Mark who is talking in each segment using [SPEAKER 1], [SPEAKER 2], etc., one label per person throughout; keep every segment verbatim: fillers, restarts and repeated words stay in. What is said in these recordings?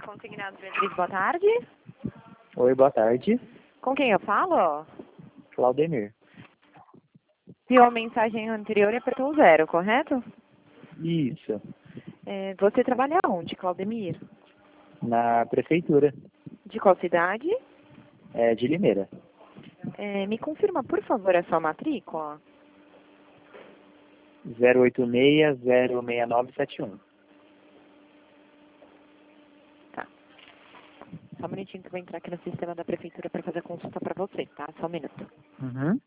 [SPEAKER 1] Consignado Beatriz, boa tarde.
[SPEAKER 2] Oi, boa tarde.
[SPEAKER 1] Com quem eu falo?
[SPEAKER 2] Claudemir.
[SPEAKER 1] Viu a mensagem anterior e apertou o zero, correto?
[SPEAKER 2] Isso.
[SPEAKER 1] É, você trabalha onde, Claudemir?
[SPEAKER 2] Na prefeitura.
[SPEAKER 1] De qual cidade?
[SPEAKER 2] É, de Limeira.
[SPEAKER 1] É, me confirma, por favor, a sua matrícula.
[SPEAKER 2] zero oito seis zero seis nove sete um.
[SPEAKER 1] Tá. Só um minutinho que eu vou entrar aqui no sistema da prefeitura para fazer a consulta para você, tá? Só um minuto.
[SPEAKER 2] Uhum.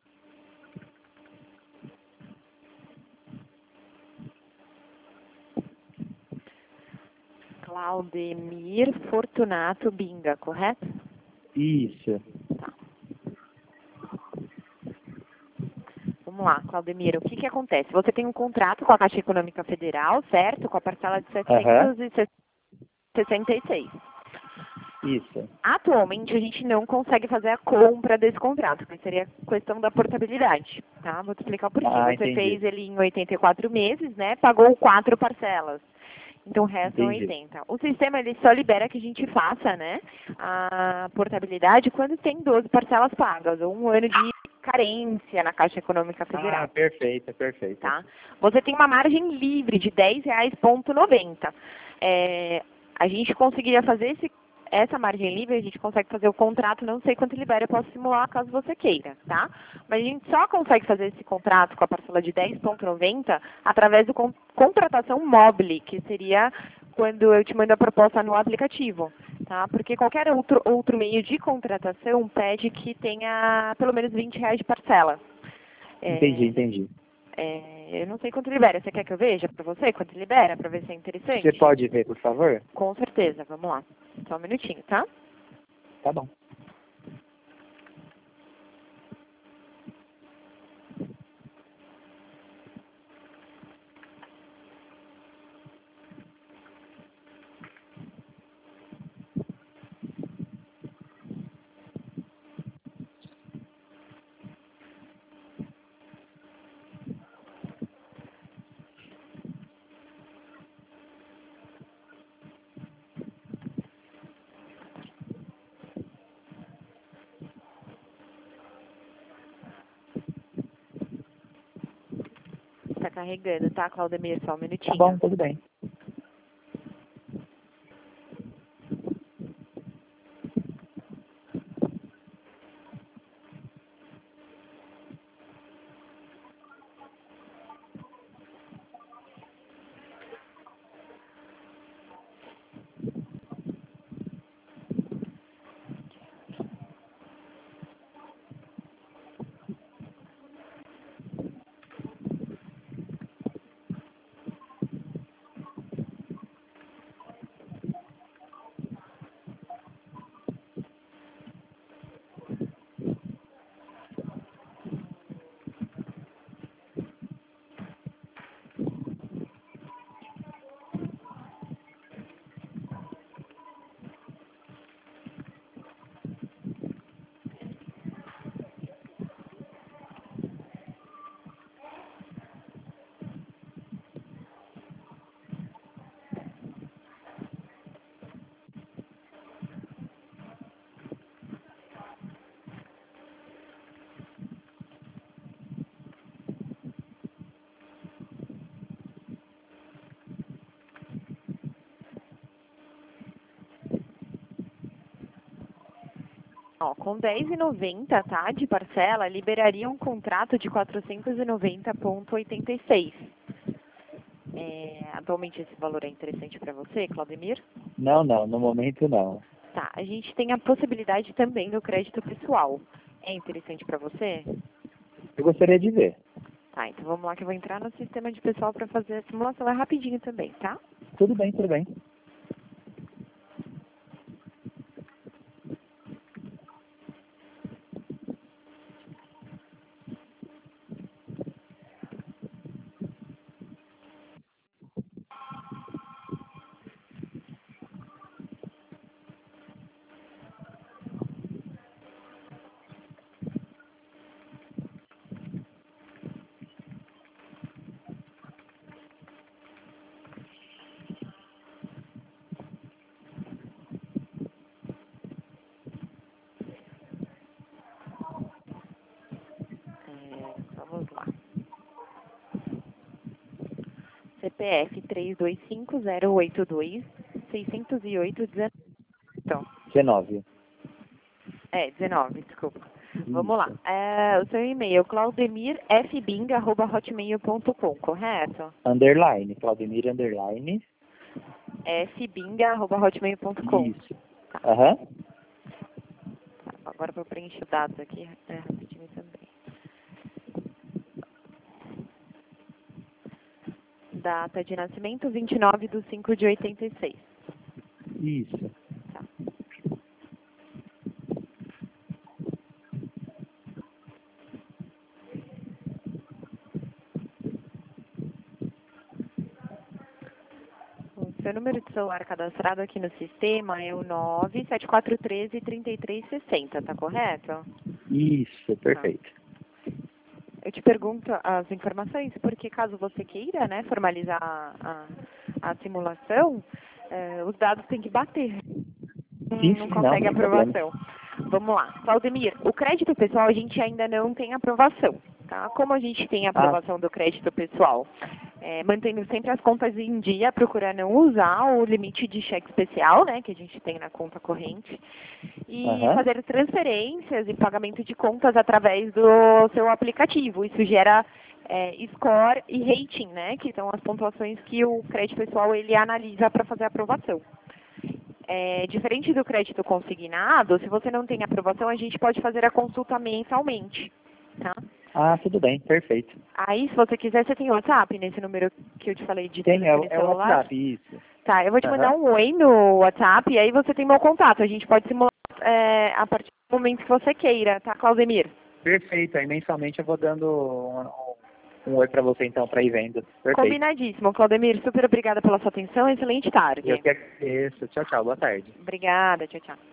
[SPEAKER 1] Claudemir Fortunato Binga, correto?
[SPEAKER 2] Isso.
[SPEAKER 1] Tá. Vamos lá, Claudemir, o que que acontece? Você tem um contrato com a Caixa Econômica Federal, certo? Com a parcela de
[SPEAKER 2] Aham.
[SPEAKER 1] setecentos e sessenta e seis.
[SPEAKER 2] Isso.
[SPEAKER 1] Atualmente, a gente não consegue fazer a compra desse contrato, que seria questão da portabilidade, tá? Vou te explicar por quê.
[SPEAKER 2] Ah,
[SPEAKER 1] Você
[SPEAKER 2] entendi.
[SPEAKER 1] fez ele em oitenta e quatro meses, né? Pagou quatro parcelas. Então, restam
[SPEAKER 2] Entendi.
[SPEAKER 1] oitenta. O sistema, ele só libera que a gente faça, né, a portabilidade quando tem doze parcelas pagas, ou um ano de carência na Caixa Econômica Federal.
[SPEAKER 2] Ah, perfeito, perfeito.
[SPEAKER 1] Tá? Você tem uma margem livre de dez reais e noventa. É, a gente conseguiria fazer esse, essa margem livre, a gente consegue fazer o contrato, não sei quanto libera, eu posso simular caso você queira, tá? Mas a gente só consegue fazer esse contrato com a parcela de dez reais e noventa através do con contratação mobile, que seria quando eu te mando a proposta no aplicativo, tá? Porque qualquer outro, outro meio de contratação pede que tenha pelo menos vinte reais de parcela. É,
[SPEAKER 2] Entendi, entendi.
[SPEAKER 1] é, eu não sei quanto libera. Você quer que eu veja para você quanto libera, para ver se é interessante?
[SPEAKER 2] Você pode ver, por favor?
[SPEAKER 1] Com certeza, vamos lá. Só um minutinho, tá?
[SPEAKER 2] Tá bom.
[SPEAKER 1] Tá carregando, tá, Claudemir? Só um
[SPEAKER 2] Tá
[SPEAKER 1] minutinho.
[SPEAKER 2] bom, tudo bem.
[SPEAKER 1] Ó, com dez reais e noventa, tá, de parcela, liberaria um contrato de quatrocentos e noventa reais e oitenta e seis. É, atualmente esse valor é interessante para você, Claudemir?
[SPEAKER 2] Não, não, no momento não.
[SPEAKER 1] Tá, a gente tem a possibilidade também do crédito pessoal. É interessante para você?
[SPEAKER 2] Eu gostaria de ver.
[SPEAKER 1] Tá, então vamos lá que eu vou entrar no sistema de pessoal para fazer a simulação. É rapidinho também, tá?
[SPEAKER 2] Tudo bem, tudo bem.
[SPEAKER 1] C F três dois cinco zero oito dois seis zero oito dezenove.
[SPEAKER 2] dezenove.
[SPEAKER 1] É, dezenove, desculpa.
[SPEAKER 2] Isso.
[SPEAKER 1] Vamos lá. É, o seu e-mail, claudemir f bing arroba hotmail ponto com, correto?
[SPEAKER 2] Underline, Claudemir Underline.
[SPEAKER 1] f bing arroba hotmail ponto com.
[SPEAKER 2] Isso. Aham.
[SPEAKER 1] Tá, agora eu vou preencher os dados aqui é, rapidinho também. Data de nascimento, vinte e nove de cinco de oitenta e seis.
[SPEAKER 2] Isso.
[SPEAKER 1] Tá. O seu número de celular cadastrado aqui no sistema é o nove sete quatro um três, três três seis zero, tá correto?
[SPEAKER 2] Isso, perfeito.
[SPEAKER 1] Eu te pergunto as informações porque caso você queira, né, formalizar a, a, a simulação, eh, os dados têm que bater. Não,
[SPEAKER 2] Sim,
[SPEAKER 1] não
[SPEAKER 2] sim,
[SPEAKER 1] consegue
[SPEAKER 2] não, sem
[SPEAKER 1] aprovação. Vamos lá. Claudemir, o crédito pessoal a gente ainda não tem aprovação, tá? Como a gente tem a aprovação do crédito pessoal? É, mantendo sempre as contas em dia, procurar não usar o limite de cheque especial, né, que a gente tem na conta corrente, e
[SPEAKER 2] Aham.
[SPEAKER 1] fazer transferências e pagamento de contas através do seu aplicativo. Isso gera é, score e rating, né, que são as pontuações que o crédito pessoal ele analisa para fazer a aprovação. É, diferente do crédito consignado, se você não tem aprovação, a gente pode fazer a consulta mensalmente, tá?
[SPEAKER 2] Ah, tudo bem, perfeito.
[SPEAKER 1] Aí, se você quiser, você tem o WhatsApp nesse número que eu te falei de
[SPEAKER 2] Tem, é, o-
[SPEAKER 1] telefone
[SPEAKER 2] é o
[SPEAKER 1] celular?
[SPEAKER 2] WhatsApp, isso.
[SPEAKER 1] Tá, eu vou te mandar
[SPEAKER 2] Aham.
[SPEAKER 1] um oi no WhatsApp e aí você tem meu contato. A gente pode simular é, a partir do momento que você queira, tá, Claudemir?
[SPEAKER 2] Perfeito, aí mensalmente eu vou dando um, um oi pra você então, pra ir vendo. Perfeito.
[SPEAKER 1] Combinadíssimo, Claudemir. Super obrigada pela sua atenção. Excelente tarde.
[SPEAKER 2] Eu que agradeço. Tchau, tchau, boa tarde.
[SPEAKER 1] Obrigada, tchau, tchau.